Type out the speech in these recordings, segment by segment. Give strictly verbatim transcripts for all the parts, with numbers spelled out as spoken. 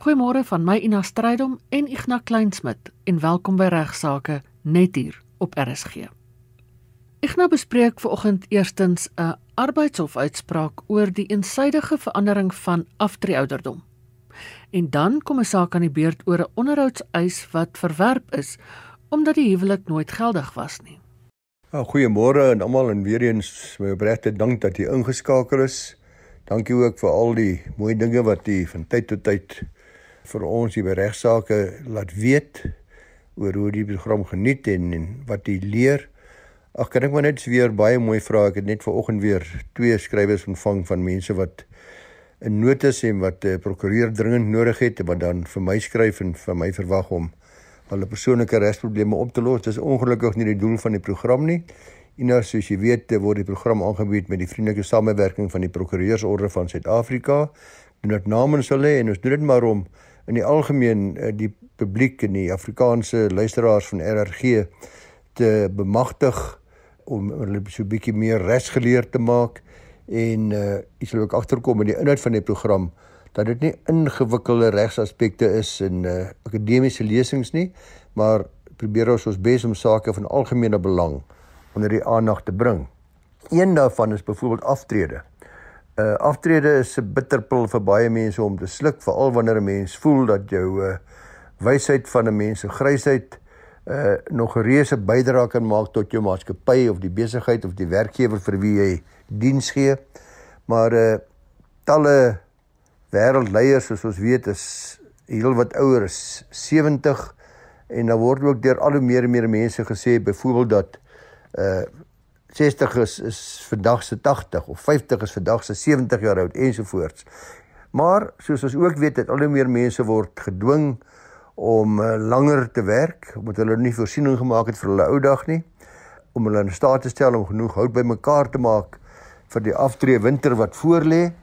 Goeiemôre van my Ina Strydom en Ignas Kleinsmid en welkom by Regsake net hier op R S G. Ignas bespreek vanoggend eerstens 'n arbeidshofuitspraak oor die eensydige verandering van aftreeouderdom. En dan kom 'n saak aan die beurt oor 'n onderhoudseis wat verwerp is omdat die huwelik nooit geldig was nie. Nou, goeiemôre aan almal en weer eens my opregte dank dat jy ingeskakel is. Dankie ook vir al die mooi dinge wat jy van tyd tot tyd vir ons hier by Regsake laat weet oor hoe die program geniet en, en wat jy leer. Ag, kan ek maar net weer baie mooi vra. Ek het net vanoggend weer twee skrywers ontvang van mense wat 'n notas en wat 'n uh, prokureur dringend nodig het en wat dan vir my skryf en vir my verwag om hulle persoonlike regsprobleme op te los. Dis ongelukkig nie die doel van die program nie. Ina, soos jy weet, word die program aangebied met die vriendelike samewerking van die Prokureursorde van Suid-Afrika. Doen dit namens hulle en ons doen dit maar om in die algemeen die publiek en die Afrikaanse luisteraars van R R G te bemagtig om hulle so 'n bietjie meer regsgeleerd te maak en uh, jy sal ook agterkom in die inhoud van die program dat dit nie ingewikkelde regsaspekte is in uh, akademiese lesings nie, maar probeer ons ons bes om sake van algemene belang onder die aandag te bring. Een daarvan is byvoorbeeld aftrede. Uh, aftrede is 'n bitterpil vir baie mense om te sluk, veral wanneer 'n mens voel dat jou uh, wysheid van 'n mens se grysheid uh, nog 'n reuse bydrae kan maak tot jou maatskappy of die besigheid of die werkgewer vir wie jy diens gee. Maar uh, talle wêreldleiers, soos ons weet, is heel wat ouer, is sewentig en dan word ook deur al hoe meer en meer mense gesê byvoorbeeld dat uh, sestig is, is vandag se tagtig of vyftig is vandag se sewentig jaar oud ensovoorts. Maar soos ons ook weet, dat al hoe meer mense word gedwing om uh, langer te werk, omdat hulle nie voorsiening gemaak het vir hulle ou dag nie, om hulle in staat te stel om genoeg hout bymekaar te maak vir die aftree winter wat voorlê.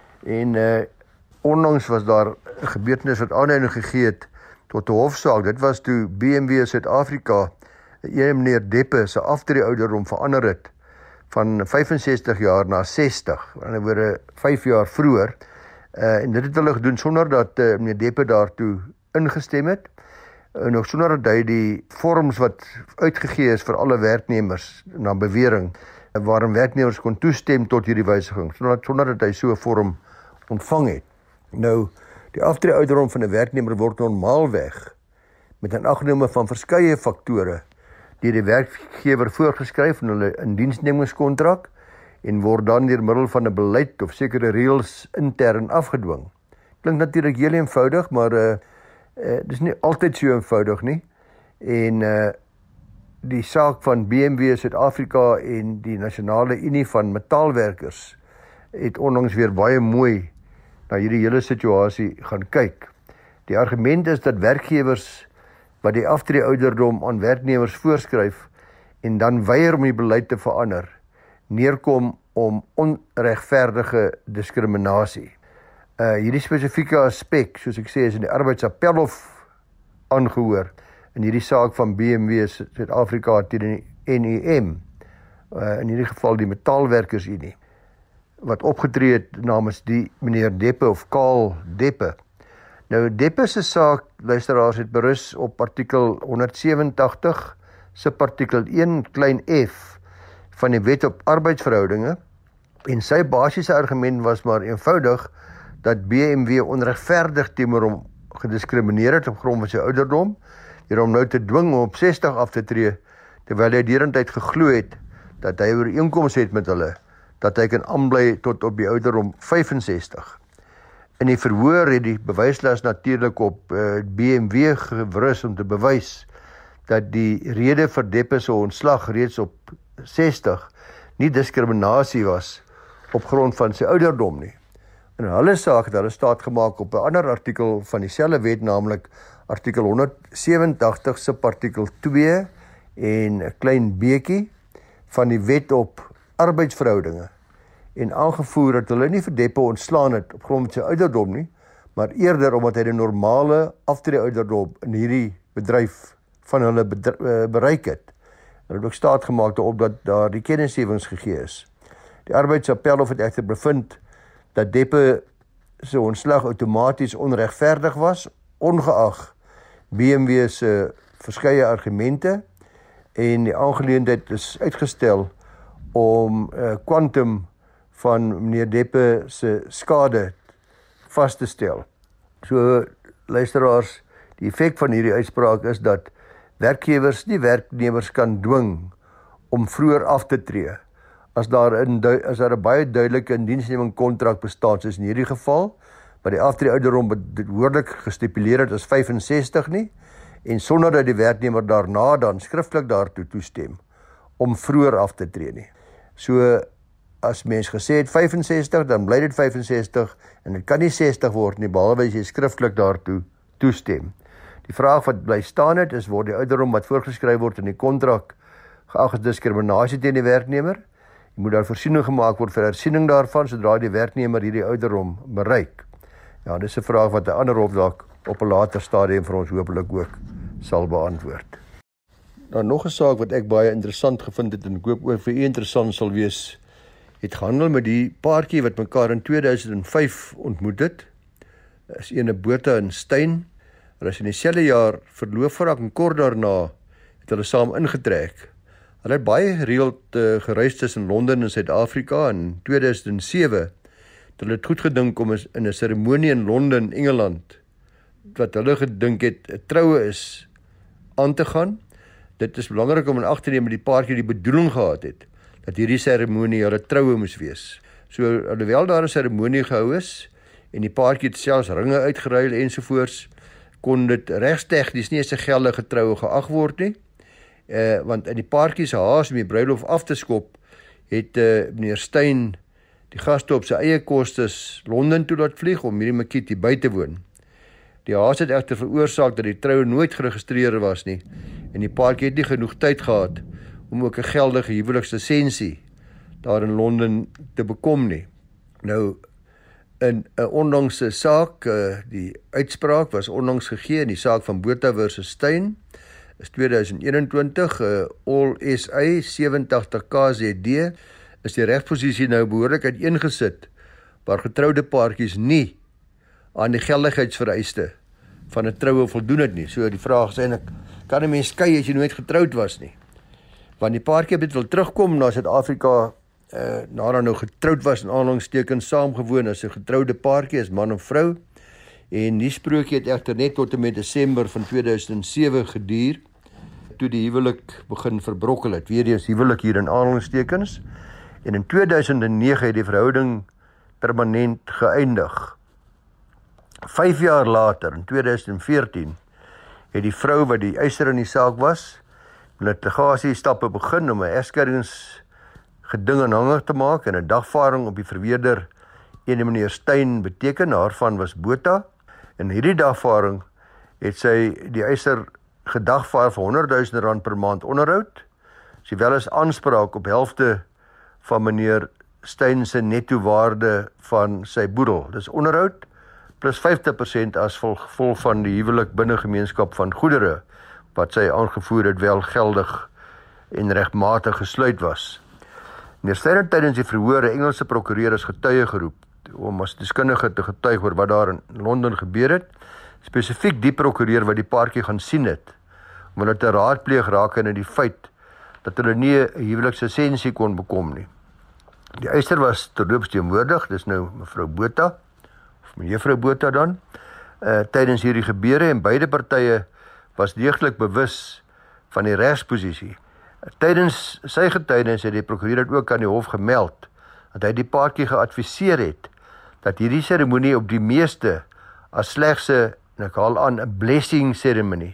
En uh, onlangs was daar 'n gebeurtenis wat aanleiding gegee het tot 'n hofsaak. Dit was toe B M W Suid-Afrika een meneer Deppe se aftree ouderdom verander het van vyf en sestig jaar na sestig, aan die ander woorde vyf jaar vroeër. Uh, en dit het hulle gedoen sonder dat uh, meneer Deppe daartoe ingestem het, en ook sonder dat hy die vorms wat uitgegee is vir alle werknemers na bewering, waarin werknemers kon toestem tot hierdie wysiging, sonder, sonder dat hy so 'n vorm ontvang het. Nou, die aftree ouderdom van 'n werknemer word normaalweg met 'n aggenome van verskeie faktore deur die werkgewer voorgeskryf in hulle indiensnemingskontrak en word dan deur middel van 'n beleid of sekere reëls intern afgedwing. Klink natuurlik heel eenvoudig, maar uh, uh, dis nie altyd so eenvoudig nie. En uh, die saak van B M W Suid-Afrika en die Nasionale Unie van Metaalwerkers het onlangs weer baie mooi na hierdie hele situasie gaan kyk. Die argument is dat werkgewers wat die aftree ouderdom aan werknemers voorskryf en dan weier om die beleid te verander, neerkom om onregverdige diskriminasie. Uh, hierdie spesifieke aspek, soos ek sê, is in die Arbeidsappelhof aangehoor in hierdie saak van B M W Suid-Afrika teen die N U M, uh, in hierdie geval die Metaalwerkersunie, wat opgetree het namens die meneer Deppe of Karl Deppe. Nou, Deppe se saak, luisteraars, het berus op artikel honderdsewenentagtig, subartikel een, klein f, van die Wet op Arbeidsverhoudinge, en sy basiese argument was maar eenvoudig dat B M W onregverdig teenoor hom gediskrimineer het op grond van sy ouderdom, deur hom nou te dwing om op sestig af te tree, terwyl hy derentyd geglo het dat hy ooreenkoms het met hulle, dat hy kan aanbly tot op die ouderdom vyf en sestig. In die verhoor het die bewyslas natuurlik op uh, B M W gerus om te bewys dat die rede vir Deppe se ontslag reeds op sestig nie diskriminasie was op grond van sy ouderdom nie. In hulle saak het hulle staat gemaak op 'n ander artikel van dieselfde wet, naamlik artikel honderdsewenentagtig subartikel twee en 'n klein beetjie van die Wet op Arbeidsverhoudinge, en aangevoer dat hulle nie vir Deppe ontslaan het op grond van sy ouderdom nie, maar eerder omdat hy die normale aftree ouderdom in hierdie bedryf van hulle bereik het. Hulle het ook staat gemaak daarop dat daar die kennisgewings gegee is. Die Arbeidsappelhof het egter bevind dat Deppe se ontslag outomaties onregverdig was, ongeag B M W se verskeie argumente, en die aangeleentheid is uitgestel om kwantum uh, van meneer Deppe se skade vas te stel. So, luisteraars, die effek van hierdie uitspraak is dat werkgewers nie werknemers kan dwing om vroeër af te tree, as daar, in, as daar 'n baie duidelike indiensneming kontrak bestaan, soos in hierdie geval, maar die aftree ouderdom behoorlik gestipuleer het as vyfensestig nie, en sonder dat die werknemer daarna dan skriftelik daartoe toestem, om vroeër af te tree nie. So, as mens gesê het vyfensestig, dan bly dit vyfensestig, en dit kan nie sestig word nie, behalwe as jy skriftelik daartoe toestem. Die vraag wat bly staan het, is word die ouderdom wat voorgeskryf word in die kontrak geag as diskriminasie teen die werknemer. Jy moet daar voorsiening gemaak word vir hersiening daarvan, sodra die werknemer hierdie ouderdom bereik. Ja, dis 'n vraag wat 'n ander hof dalk op 'n later stadium vir ons hopelik ook sal beantwoord. Nou, nog 'n saak wat ek baie interessant gevind het, en ek hoop ook vir u interessant sal wees, het gehandel met die paartjie wat mekaar in twee duisend vyf ontmoet het. Is ene Botha en Steyn. Hulle is in dieselfde jaar verloof geraak en kort daarna het hulle saam ingetrek. Hulle het baie gereeld uh, gereis tussen Londen en Suid-Afrika. In twee duisend sewe het hulle het goed gedink om in 'n seremonie in Londen, Engeland, wat hulle gedink het 'n troue is, aan te gaan. Dit is belangrik om in ag te neem dat die paartjie die bedoeling gehad het dat hierdie seremonie hulle troue moes wees. So, alhoewel daar 'n seremonie gehou is en die paartjie het selfs ringe uitgeruil ensovoorts, kon dit regstegnies nie as 'n geldige troue geag word nie. Uh, want in die paartjie se haas om die bruilof af te skop, het uh, meneer Steyn die gaste op sy eie kostes Londen toe laat vlieg om hierdie makiet hier by te woon. Die haas het egter veroorsaak dat die troue nooit geregistreer was nie, en die paartjie het nie genoeg tyd gehad om ook 'n geldige huwelikslisensie daar in Londen te bekom nie. Nou, in 'n onlangse saak, uh, die uitspraak was onlangs gegee in die saak van Botha versus Steyn, is twee duisend eenentwintig, uh, All S A sewe agt K Z D, is die regsposisie nou behoorlik uiteengesit, waar getroude paartjies nie aan die geldigheidsvereiste van 'n troue voldoen het nie. So die vraag is eintlik, kan 'n mens skei as jy nooit getroud was nie? Want die paartjie het wil terugkom na Suid-Afrika, uh, nadat nou getroud was, in aanhalingstekens saamgewoon as 'n getroude paartjie, as man of vrou, en die sprokie het egter net tot en met Desember van twee duisend sewe geduur, toe die huwelik begin verbrokkel het, weer eens huwelik hier in aanhalingstekens, en in twee duisend nege het die verhouding permanent geëindig. Vyf jaar later, in twee duisend veertien, het die vrou wat die eiser in die saak was, litigasie stappe begin om 'n egskeidingsgeding aanhangig te maak, en 'n dagvaarding op die verweerder ene meneer Steyn beteken, daarvan was Botha, en hierdie dagvaarding het sy die eiser gedagvaar vir honderd duisend rand per maand onderhoud, sowel as aanspraak op helfte van meneer Steyn se netto waarde van sy boedel. Dis onderhoud plus vyftig persent as gevolg van die huwelik binne gemeenskap van goedere, wat sy aangevoer het wel geldig en regmatig gesluit was. Meneer Steyn het tydens die verhoor 'n Engelse prokureur as getuie geroep, om as deskundige te getuig oor wat daar in Londen gebeur het, spesifiek die prokureur wat die paartjie gaan sien het, om hulle te raadpleeg raak in die feit dat hulle nie 'n huwelikslisensie kon bekom nie. Die eiser was terloops teenwoordig, dis nou mevrou Botha, of mevrou Botha dan, uh, tydens hierdie gebeure, en beide partye was deeglik bewus van die regsposisie. Tydens sy getuienis het die prokureur ook aan die hof gemeld, dat hy die paartjie geadviseer het, dat hierdie seremonie op die meeste as slegs 'n, en ek haal aan, 'n blessing ceremony,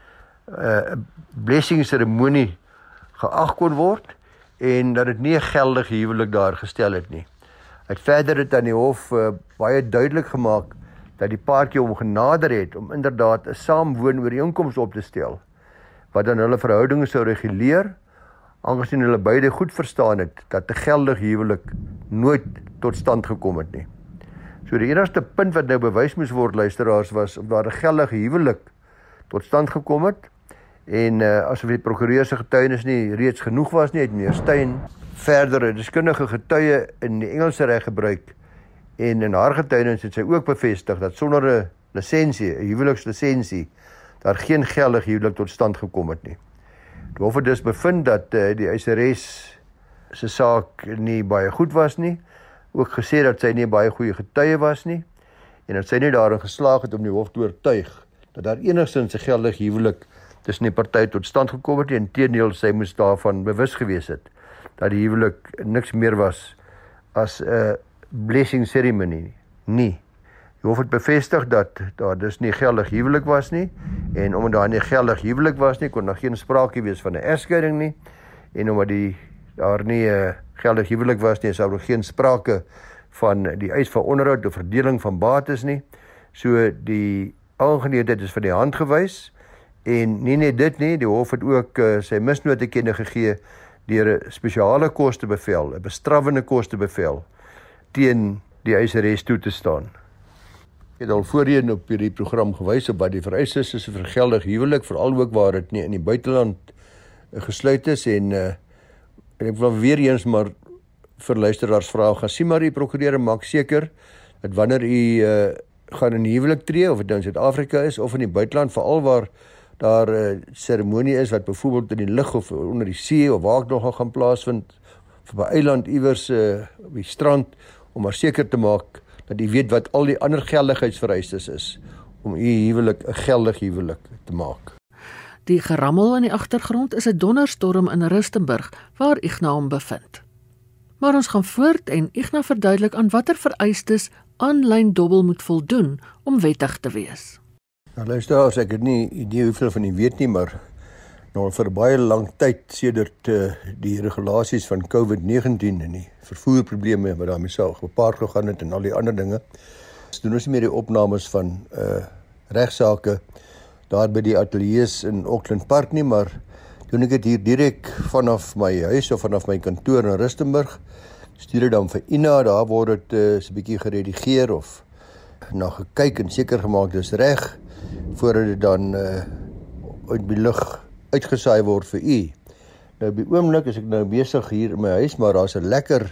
'n blessing seremonie geag kon word, en dat dit nie 'n geldige huwelik daar gestel het nie. Hy het verder het aan die hof uh, baie duidelik gemaak, dat die paartjie hom genader het, om inderdaad 'n saamwoonooreenkoms op te stel, wat dan hulle verhoudinge sou reguleer, aangesien hulle beide goed verstaan het, dat 'n geldige huwelik nooit tot stand gekom het nie. So die enigste punt wat nou bewys moes word, luisteraars, was of daar 'n geldige huwelik tot stand gekom het, en uh, asof die prokureur se getuienis nie reeds genoeg was nie, het meneer Steyn verdere deskundige getuie in die Engelse reg gebruik, En in haar getuienis het sy ook bevestig dat sonder 'n lisensie, 'n huwelikslisensie, daar geen geldige huwelik tot stand gekom het nie. Die hof het dus bevind dat uh, die eiseres se saak nie baie goed was nie, ook gesê dat sy nie baie goeie getuie was nie, en dat sy nie daarin geslaag het om die hof te oortuig dat daar enigstens 'n geldige huwelik tussen die partye tot stand gekom het, en inteendeel sy moes daarvan bewus gewees het, dat die huwelik niks meer was as 'n blessing ceremony nie. Die hof het bevestig dat daar dus nie geldig huwelik was nie, en omdat daar nie geldig huwelik was nie, kon daar geen sprake wees van 'n egskeiding nie, en omdat die daar nie 'n geldig huwelik was nie, sou daar geen sprake van die eis van onderhoud of verdeling van bates nie. So die aangeleentheid is van die hand gewys, en nie net dit nie, die hof het ook uh, sy misnoot te kenne gegee deur 'n spesiale kostebevel, 'n bestraffende kostebevel teen die eiseres toe te staan. Ek het al voorheen op hierdie program gewys op wat die vereistes is vir geldig huwelik, veral ook waar dit nie in die buiteland gesluit is, en uh, ek wil weer eens maar vir luisteraars vra, gaan sien maar die prokureur en maak seker dat wanneer u uh, gaan in huwelik tree, of dit nou in Suid-Afrika is of in die buiteland, veral waar daar 'n uh, seremonie is wat byvoorbeeld in die lug of onder die see of waar ek nogal gaan plaasvind, of op 'n eiland iewers uh, op die strand, om maar seker te maak dat u weet wat al die ander geldigheidsvereistes is om u huwelik 'n geldig huwelik te maak. Die gerammel in die agtergrond is 'n donderstorm in Rustenburg waar Ignas hom bevind. Maar ons gaan voort en Ignas verduidelik aan watter vereistes aanlyn dobbel moet voldoen om wettig te wees. Nou luister, as ek het nie idee hoeveel van u weet nie, maar nou vir baie lang tyd sedert uh, die regulasies van COVID negentien en die vervoerprobleme wat daarmee sou gepaard gegaan het en al die ander dinge, so doen ons nie meer die opnames van uh, regsaake daar by die ateljee's in Auckland Park nie, maar doen ek dit hier direk vanaf my huis of vanaf my kantoor in Rustenburg, stuur dit dan vir Ina, daar word dit uh, so 'n bietjie geredigeer of na gekyk en seker gemaak dis reg, voordat dit dan uh, uit die lug uitgesaai word vir u. Nou op die oomblik is ek nou besig hier in my huis, maar daar's 'n lekker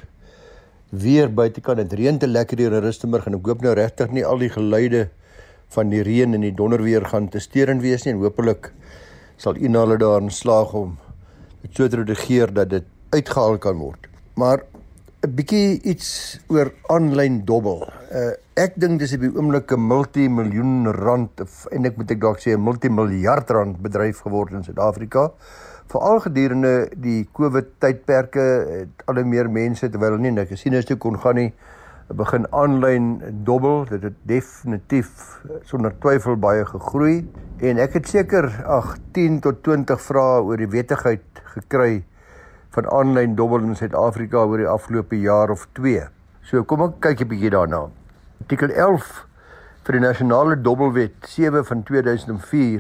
weer buitekant, dit reën te lekker hier in Rustenburg, en ek hoop nou regtig nie al die geluide van die reën en die donderweer gaan te steurend wees nie, en hopelik sal Ina hulle daarin slaag om dit so te redigeer dat dit uitgehaal kan word. Maar 'n bietjie iets oor aanlyn dobbel. Uh, ek dink dis op die oomblik 'n multimiljoen rand, of eintlik moet ek dalk sê 'n multimiljard rand bedryf geword in Suid-Afrika. Veral gedurende die COVID tydperke het al hoe meer mense, terwyl hulle nie na casinos toe kon gaan nie, begin aanlyn dobbel. Dit het definitief sonder twyfel baie gegroei, en ek het seker ag tien tot twintig vrae oor die wettigheid gekry van aanlyn dobbel in Suid-Afrika oor die afgelope jaar of twee. So kom ek kyk 'n bietjie daarna. Artikel elf vir die nasionale dobbelwet sewe van twee duisend vier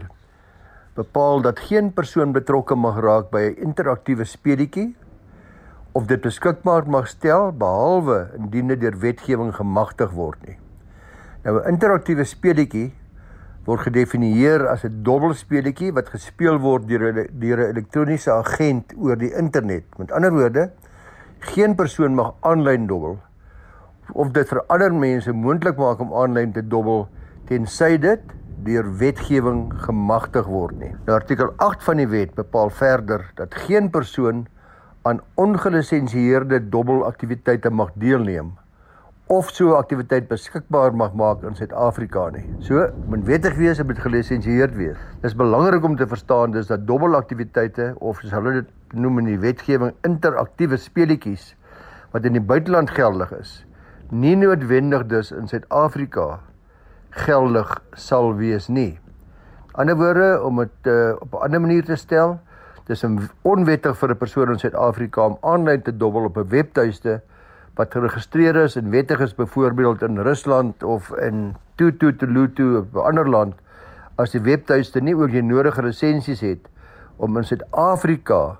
bepaal dat geen persoon betrokke mag raak by 'n interaktiewe speletjie of dit beskikbaar mag stel, behalwe indien dit deur wetgewing gemagtig word nie. Nou 'n interaktiewe speletjie word gedefinieer as 'n dobbelspeletjie wat gespeel word deur 'n deur 'n elektroniese agent oor die internet. Met ander woorde, geen persoon mag aanlyn dobbel of dit vir ander mense moontlik maak om aanlyn te dobbel tensy dit deur wetgewing gemagtig word nie. Nou artikel agt van die wet bepaal verder dat geen persoon aan ongelisensieerde dobbelaktiwiteite mag deelneem of so 'n aktiwiteit beskikbaar mag maak in Suid-Afrika nie. So, moet wettig wees en moet gelisensieerd wees. Dit is belangrik om te verstaan dus dat dobbelaktiwiteite, of soos hulle dit noem in die wetgewing, interaktiewe speletjies, wat in die buiteland geldig is, nie noodwendig dus in Suid-Afrika geldig sal wees nie. Ander woorde, om dit uh, op 'n ander manier te stel, dis onwettig vir 'n persoon in Suid-Afrika om aanlyn te dobbel op 'n webtuiste wat geregistreer is en wettig is, byvoorbeeld in Rusland of in Tutu-Tulutu of 'n ander land, as die webtuiste nie ook die nodige lisensies het om in Suid-Afrika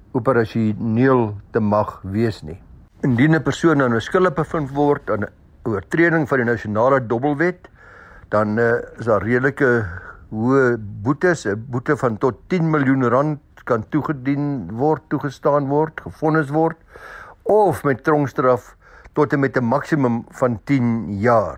operasioneel te mag wees nie. Indien 'n persoon aan 'n skuldig bevind word aan 'n oortreding van die nasionale dobbelwet, dan uh, is daar redelike hoë boetes, 'n boete van tot tien miljoen rand kan toegedien word, toegestaan word, gevonnis word, of met tronkstraf tot en met 'n maksimum van tien jaar.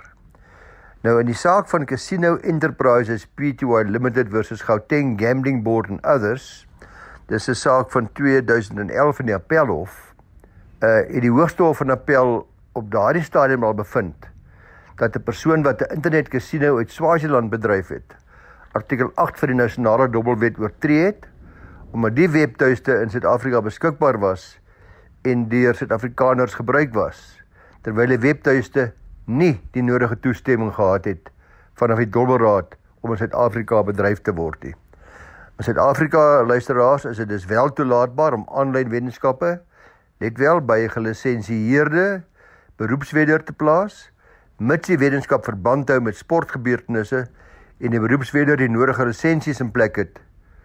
Nou in die saak van Casino Enterprises Pty Limited versus Gauteng Gambling Board and Others, dis 'n saak van twee duisend elf in die Appelhof, uh, het die Hoogste Hof van Appel op daardie stadium al bevind dat 'n persoon wat 'n internet casino uit Swaziland bedryf het, artikel agt van die nasionale dobbelwet oortree het, omdat die webtuiste in Suid-Afrika beskikbaar was en deur Suid-Afrikaners gebruik was, terwyl die webtuiste nie die nodige toestemming gehad het vanaf die Dobbelraad om in Suid-Afrika bedryf te word nie. In Suid-Afrika, luisteraars, is dit dus wel toelaatbaar om aanlyn wetenskappe net wel by 'n gelisensieerde beroepswedder te plaas, mits die wetenskap verband hou met sportgebeurtenisse en die beroepswedder die nodige lisensies in plek het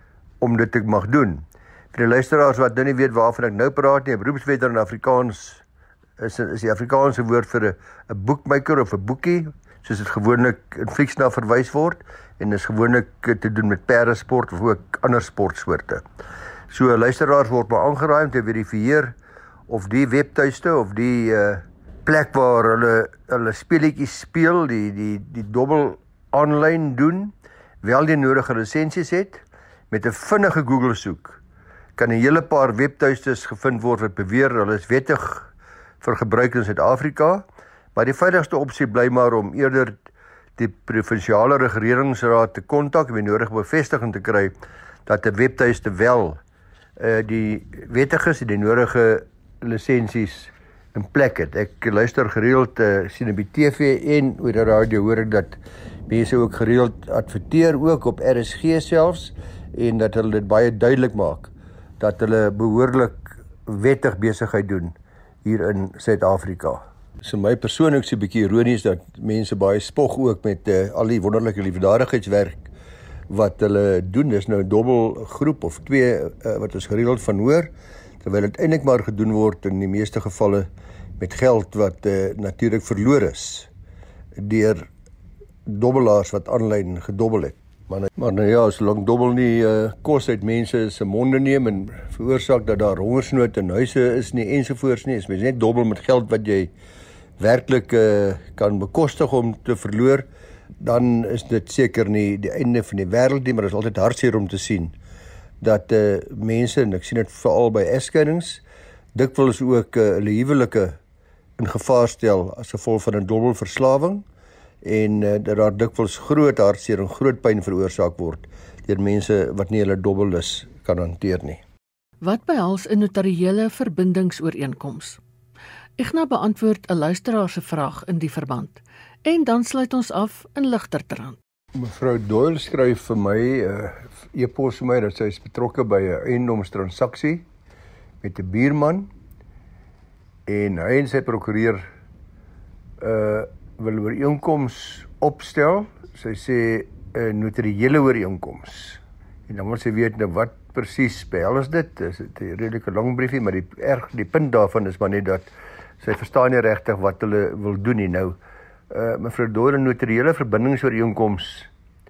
om dit te mag doen. Vir die luisteraars wat nou nie weet waarvan ek nou praat nie, 'n beroepswedder in Afrikaans is, is die Afrikaanse woord vir 'n 'n boekmaker of 'n boekie, soos dit gewoonlik in Fries na verwys word, en is gewoonlik te doen met perdesport of ook ander sportsoorte. So luisteraars word maar aangeraai om te verifieer of die webtuiste of die uh, plek waar hulle hulle speletjies speel, die die die dobbel aanlyn doen, wel die nodige lisensies het. Met 'n vinnige Google soek kan 'n hele paar webtuistes gevind word wat beweer hulle is wettig vir gebruik in Suid-Afrika, maar die veiligste opsie bly maar om eerder die provinsiale regeringsraad te kontak om die nodige bevestiging te kry dat 'n webtuiste wel uh, die wettig is en die nodige lisensies in plek het. Ek luister gereeld, uh, sien op die T V en oor die radio hoor ek dat mense ook gereeld adverteer, ook op R S G selfs, en dat hulle dit baie duidelik maak dat hulle behoorlik wettig besigheid doen hier in Suid-Afrika. So my persoonlik is 'n bietjie ironies dat mense baie spog ook met uh, al die wonderlike liefdadigheidswerk wat hulle doen. Dis nou 'n dobbel groep of twee uh, wat ons gereeld van hoor, terwyl dit eintlik maar gedoen word in die meeste gevalle met geld wat uh, natuurlik verloor is deur dobbelaars wat aanlyn gedobbel het. Maar, maar nou ja, solank dobbel nie uh, kos uit mense se monde neem en veroorsaak dat daar hongersnood in huise is nie ensovoorts nie, is mens net dobbel met geld wat jy werklik uh, kan bekostig om te verloor, dan is dit seker nie die einde van die wêreld nie, maar dit is altyd hartseer om te sien dat uh, mense, en ek sien dit veral by egskeidings, dikwels ook uh, hulle huwelike in gevaar stel as gevolg van 'n dobbelverslawing, en uh, dat daar dikwels groot hartseer en groot pyn veroorsaak word deur mense wat nie hulle dobbellus kan hanteer nie. Wat behels 'n notariële verbindingsooreenkoms? Ignas beantwoord 'n luisteraar se vraag in die verband, en dan sluit ons af in ligter trant. Mevrou Doyle skryf vir my, uh, e-pos vir my, dat sy is betrokke by 'n eiendomstransaksie met 'n buurman, en hy en sy prokureur uh, wil ooreenkoms opstel. Sy sê 'n uh, notariële ooreenkoms. En dan moet sy weet nou wat presies behels dit. Dit is 'n redelike lang briefie, maar die erg die punt daarvan is maar net dat sy verstaan nie regtig wat hulle wil doen nie. Nou, uh, mevrou Doyle, 'n notariële verbindingsooreenkoms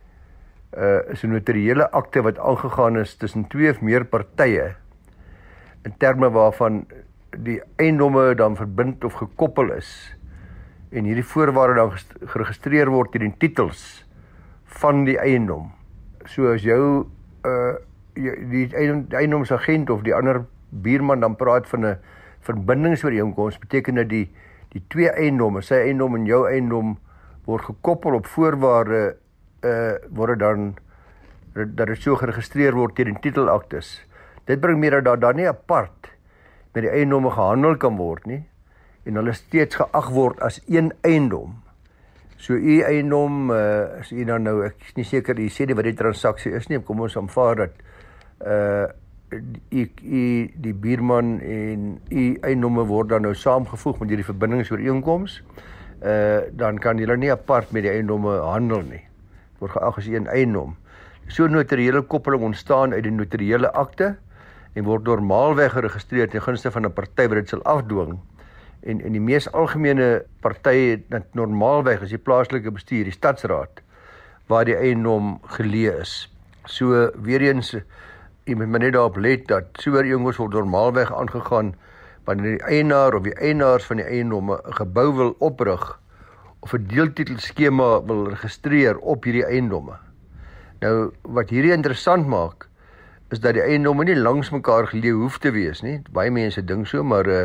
uh, is 'n notariële akte wat aangegaan is tussen twee of meer partye in terme waarvan die eiendomme dan verbind of gekoppel is, en hierdie voorwaarde dan geregistreer word in die titels van die eiendom. So as jou uh, die eiendomsagent of die ander buurman dan praat van 'n verbindingsooreenkoms, beteken dat die die twee eiendomme, sy eiendom en jou eiendom, word gekoppel op voorwaarde, uh, word dan dat dit so geregistreer word teen die titelaktes. Dit bring meer dat daar, daar nie apart met die eiendomme gehandel kan word nie, en hulle steeds geag word as een eiendom. So u eiendom, uh, as u dan nou, ek is nie seker, u sê nie wat die transaksie is nie, kom ons aanvaar dat uh, u, u, die buurman en u eiendomme word dan nou saamgevoeg met hierdie verbindingsooreenkoms, uh, dan kan julle nie apart met die eiendomme handel nie. Word geag as een eiendom. So 'n notariële koppeling ontstaan uit die notariële akte en word normaalweg geregistreer ten gunste van 'n party wat dit sal afdwing. En in die mees algemene partye het normaalweg is die plaaslike bestuur, die stadsraad, waar die eiendom geleë is. So weer eens, jy moet maar net daarop let dat so ooreenkoms word normaalweg aangegaan wanneer die eienaar of die eienaars van die eiendomme 'n gebou wil oprig of 'n deeltitelskema wil registreer op hierdie eiendomme. Nou, wat hierdie interessant maak, is dat die eiendomme nie langs mekaar geleë hoef te wees nie. Baie mense dink so, maar uh,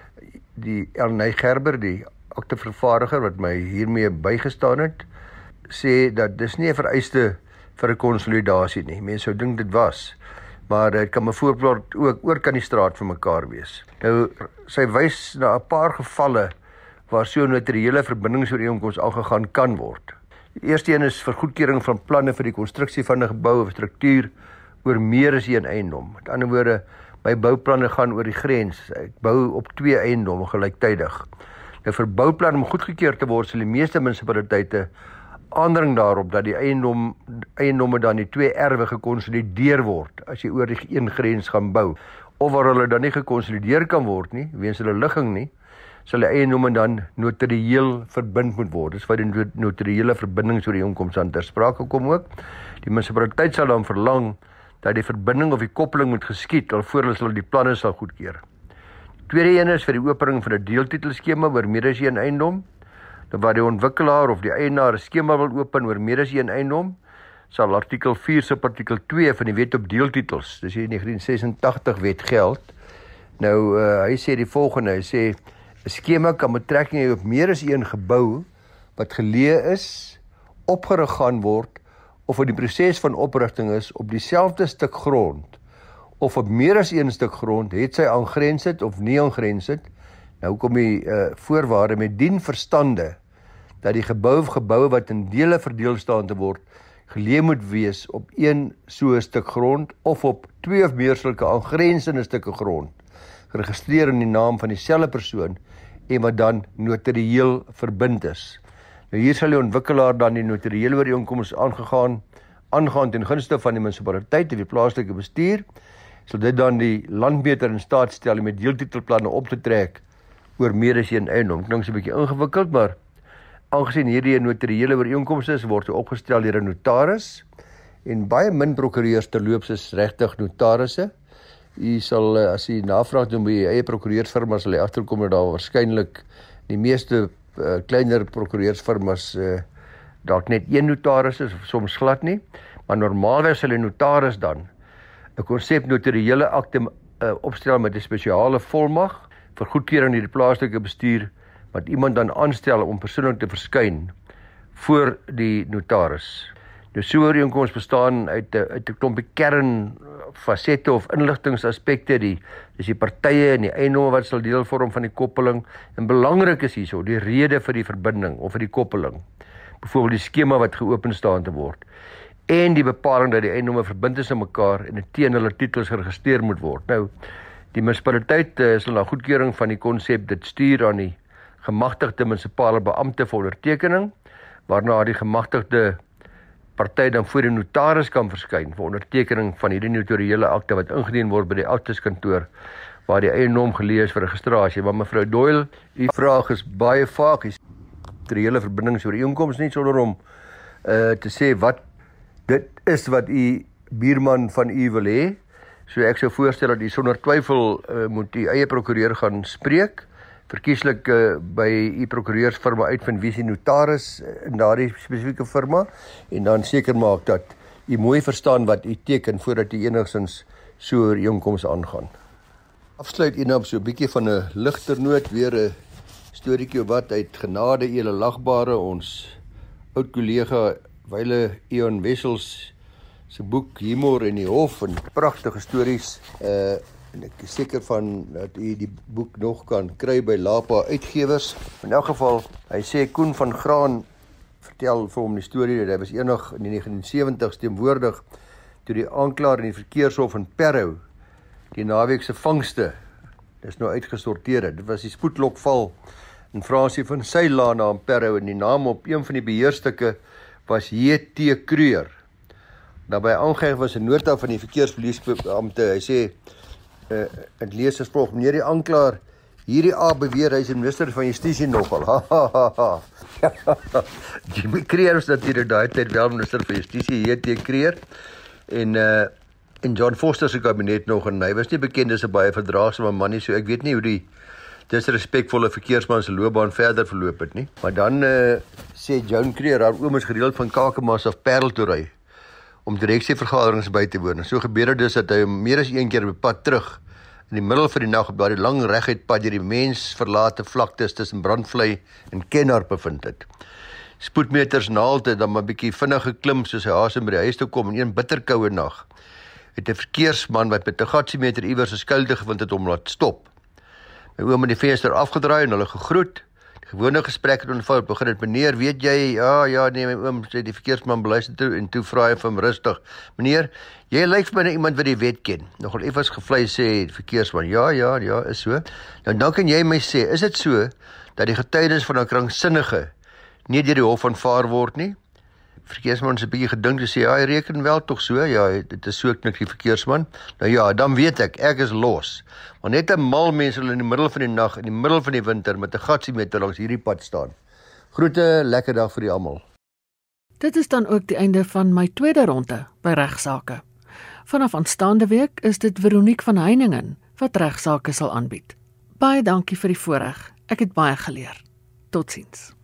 die Elnay Gerber, die aktevervaardiger wat my hiermee bygestaan het, sê dat dis nie 'n vereiste vir 'n konsolidasie nie. Mense sou dink dit was, maar dit kan byvoorbeeld ook oor kan die straat vir mekaar wees. Nou, sy wys na 'n paar gevalle waar so 'n notariële verbindingsooreenkoms aangegaan kan word. Die eerste een is vir goedkeuring van planne vir die konstruksie van 'n gebou of struktuur oor meer as een eiendom. Met ander woorde, my bouplanne gaan oor die grens. Ek bou op twee eiendomme gelyktydig. Nou, vir bouplan om goedgekeur te word, sal die meeste munisipaliteite aandring daarop dat die eiendom, eiendomme dan die twee erwe gekonsolideer word as jy oor die een grens gaan bou. Of waar hulle dan nie gekonsolideer kan word nie, weens hulle ligging nie, sal die eiendomme dan notarieel verbind moet word. Dis wat die notariële verbindingsooreenkoms aan ter sprake kom ook. Die munisipaliteit sal dan verlang dat die verbinding of die koppeling moet geskied alvorens hulle die planne sal goedkeur. Tweede een is vir die opening van 'n deeltitelskema oor meer as een eiendom. Nou, waar die ontwikkelaar of die eienaar 'n skema wil open oor meer as een eiendom, sal artikel vier subartikel twee van die Wet op Deeltitels, dis die negentien sesentagtig wet geld. Nou, uh, hy sê die volgende, hy sê 'n skema kan betrekking hê op meer as een gebou wat geleë is, opgerig gaan word of in die proses van oprigting is op dieselfde stuk grond of op meer as een stuk grond, het sy aangrensend of nie aangrensend. Nou kom die uh, voorwaarde met dien verstande dat die gebou of geboue wat in dele verdeel staan te word, geleë moet wees op een so stuk grond of op twee of meer sulke aangrensende stukke grond, geregistreer in die naam van dieselfde persoon en wat dan notarieel verbind is. Nou, hier sal die ontwikkelaar dan die notariële ooreenkoms aangegaan, aangaan ten gunste van die munisipaliteit of die plaaslike bestuur, sal dit dan die landmeter in staat stel om met deeltitelplanne op te trek oor meer as een eiendom. Klink 'n bietjie ingewikkeld, maar aangesien hierdie notariële ooreenkoms is, word hy opgestel deur 'n notaris en baie min prokureurs terloops is regtig notarisse. U sal, as u navraag doen by u eie prokureursfirma, sal hy agterkom dat daar waarskynlik die meeste uh, kleiner prokureursfirmas uh, dalk net een notaris is, of soms glad nie, maar normaalweg sal 'n notaris dan 'n konsep notariële akte uh, opstel met 'n spesiale volmag vir goedkeuring deur die plaaslike bestuur, wat iemand dan aanstel om persoonlik te verskyn voor die notaris. Nou, so 'n ooreenkoms bestaan uit 'n uit 'n klompie kern fasette of inligtingsaspekte, die dis die partye en die eiendomme wat sal deel vorm van die koppeling, en belangrik is hierso die rede vir die verbinding of vir die koppeling, byvoorbeeld die skema wat geopen staan te word, en die bepaling dat die eiendomme verbind is aan mekaar en teen hulle titels geregistreer moet word. Nou, die munisipaliteit uh, sal na goedkeuring van die konsep dit stuur aan die gemagtigde munisipale beampte vir ondertekening, waarna die gemagtigde party dan voor die notaris kan verskyn vir ondertekening van hierdie notariële akte wat ingedien word by die akteskantoor waar die eiendom geleë is vir registrasie. Maar mevrou Doyle, u vraag is baie vaag. Die notariële verbindingsooreenkoms nie sonder om uh, te sê wat dit is wat u buurman van u wil hê. So ek sou voorstel dat u sonder twyfel uh, moet u eie prokureur gaan spreek, verkieslik uh, by u prokureursfirma uitvind wie is die notaris in daardie spesifieke firma, en dan seker maak dat u mooi verstaan wat u teken voordat u enigstens so 'n ooreenkoms aangaan. Afsluit u nou op so 'n bietjie van 'n ligter noot, weer 'n storieetjie wat uit genade julle lagbare, ons oud kollega Wyle Eon Wessels se boek Humor in die Hof, en pragtige stories. Uh, en ek is seker van dat u die boek nog kan kry by Lapa Uitgewers. In elk geval, hy sê Koen van Graan vertel vir hom die storie dat hy was eendag in die negentien sewentig teenwoordig toe die aanklaer in die verkeershof in Parow die naweek se vangste, dis nou uitgesorteer het. Dit was die spoedlokval in Fransie van Seylaan na Parow, en die naam op een van die beheerstukke was J T Kreur. Daarbij aangegeven was 'n nota van die verkeerspolisiëbeampte. Hy sê, uh, het lees as volg: meneer die aanklaer, hierdie A beweer hy is die minister van Justisie nogal. Ha ha ha ha. Jimmy Kreer was natuurlik daai tyd wel minister van Justisie, J T Kreer. En uh, in John Foster se kabinet nog en hy was nie bekend as 'n baie verdraagsame man nie, so ek weet nie hoe die disrespekvolle verkeersman se loopbaan verder verloop het nie. Maar dan uh, sê Joan Creer, haar oom is gereeld van Kakamas af Parel toe ry om direksievergaderings by te woon. En so gebeur dit dus dat hy meer as een keer op pad terug in die middel van die nag op daardie lang reguit pad deur die mensverlate vlaktes tussen Brandvlei en Kenhardt bevind het. Spoedmeters naalte dan maar 'n bietjie vinnig geklim soos hy haasem by die huis toe kom in een bitterkoue nag. Het 'n verkeersman wat met 'n gatsiometer iewers 'n skuilte gevind het om laat stop. My oom het die venster afgedraai en hulle gegroet. Die gewone gesprek het ontvou, begin het, meneer, weet jy, ja, ja, nee, my oom sê die verkeersman beluister toe en toe vra hy vir hom rustig, meneer, jy lyk vir my nou iemand wat die wet ken. Nogal effens gevlei sê die verkeersman, ja, ja, ja, is so. Nou dan kan jy my sê, is dit so dat die getuienis van 'n kranksinnige nie deur die hof aanvaar word nie? Verkeersman se 'n bietjie gedink te sê, ja, hy reken wel tog so, ja, dit is so knik die verkeersman. Nou ja, dan weet ek, ek is los. Maar net 'n mal mens wil in die middel van die nag, in die middel van die winter met 'n gatsiometer langs hierdie pad staan. Groete, lekker dag vir die almal. Dit is dan ook die einde van my tweede ronde by regsaake. Vanaf aanstaande week is dit Veronique van Heiningen wat regsaake sal aanbied. Baie dankie vir die voorreg. Ek het baie geleer. Totsiens.